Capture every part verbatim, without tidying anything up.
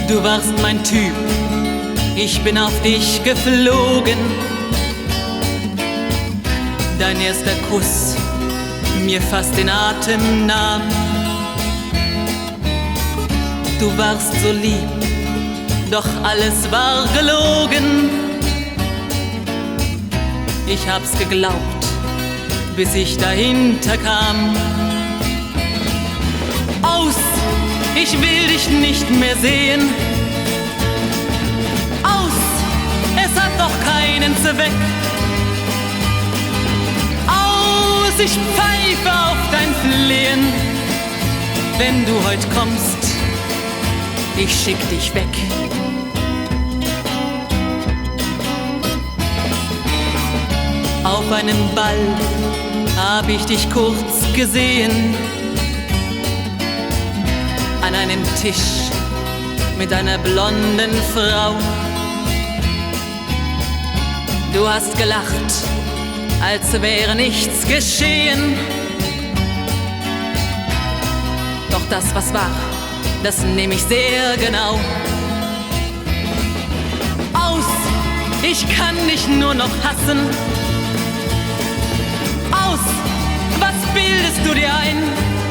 Du warst mein Typ, ich bin auf dich geflogen. Dein erster Kuss mir fast den Atem nahm. Du warst so lieb, doch alles war gelogen. Ich hab's geglaubt, bis ich dahinter kam. Aus, ich will dich nicht mehr sehen. Aus, es hat doch keinen Zweck. Aus, ich pfeife auf dein Flehen. Wenn du heut kommst, ich schick dich weg. Auf einem Ball hab ich dich kurz gesehen, an einem Tisch mit einer blonden Frau. Du hast gelacht, als wäre nichts geschehen. Doch das, was war, das nehm ich sehr genau. Aus, ich kann dich nur noch hassen. Aus, was bildest du dir ein?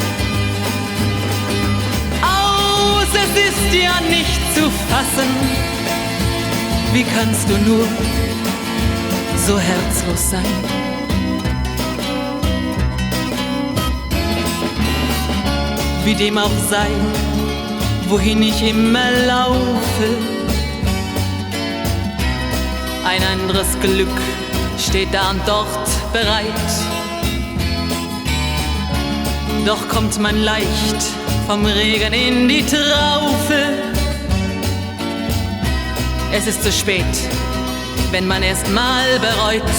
Aus, es ist ja nicht zu fassen. Wie kannst du nur so herzlos sein? Wie dem auch sei, wohin ich immer laufe, ein anderes Glück steht da und dort bereit. Doch kommt man leicht vom Regen in die Traufe. Es ist zu spät, wenn man erst mal bereut.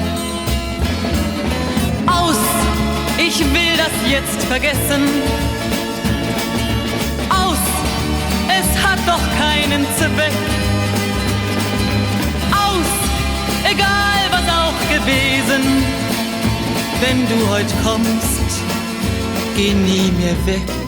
Aus, ich will das jetzt vergessen. Aus, es hat doch keinen Zweck. Aus, egal was auch gewesen, wenn du heut kommst, geh nie mehr weg.